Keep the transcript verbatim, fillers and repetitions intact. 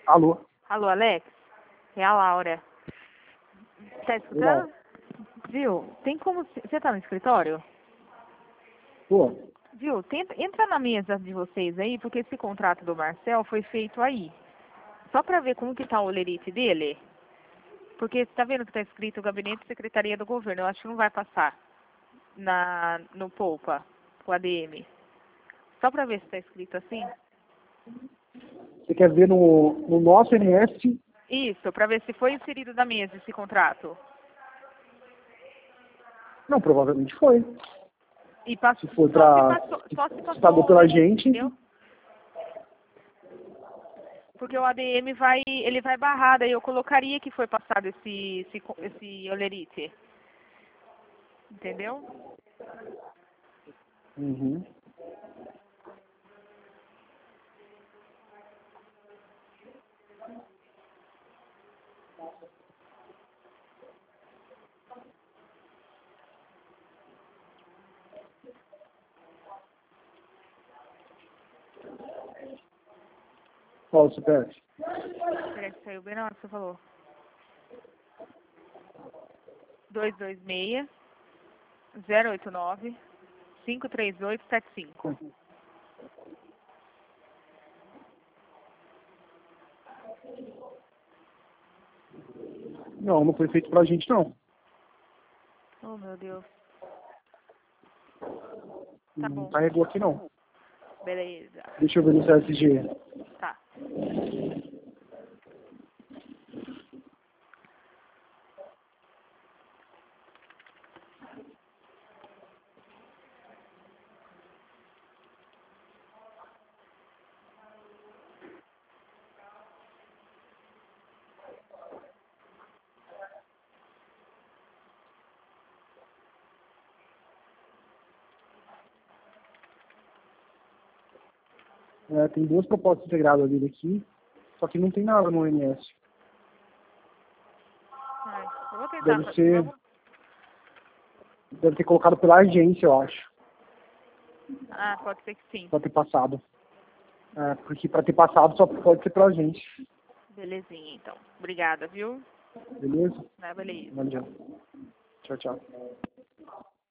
Alô? Alô, Alex? É a Laura. Tá escutando? Viu? Tem como... Você tá no escritório? Pô, Viu? Tenta, entra na mesa de vocês aí, porque esse contrato do Marcel foi feito aí. Só pra ver como que tá o olerite dele. Porque você tá vendo que tá escrito Gabinete e Secretaria do Governo. Eu acho que não vai passar na, no Poupa, o A D M. Só pra ver se tá escrito assim. você quer ver no, no nosso N S? Isso, pra ver se foi inserido na mesa esse contrato. Não, provavelmente foi. E passou, Se for só pra... se passou, só se passou pagou o pela olerite, gente. entendeu? Porque o A D M vai, ele vai barrar, daí eu colocaria que foi passado esse, esse, esse olerite. Entendeu? Uhum. Qual o C P F? Será que saiu bem na hora que você falou? dois dois seis, zero oito nove, cinco três oito sete cinco. Não, não foi feito pra gente, não. Oh, meu Deus. Tá Não bom. carregou aqui, não. Beleza. Deixa eu ver no C S G. Tá. É, tem duas propostas integradas dele aqui, só que não tem nada no O N S. Ai, eu vou tentar. Deve ser... Vamos... Deve ter colocado pela agência, eu acho. Ah, pode ser que sim. Pra ter passado. É, porque pra ter passado só pode ser pela gente. Belezinha, então. Obrigada, viu? Beleza? Ah, beleza. Valeu. Tchau, tchau.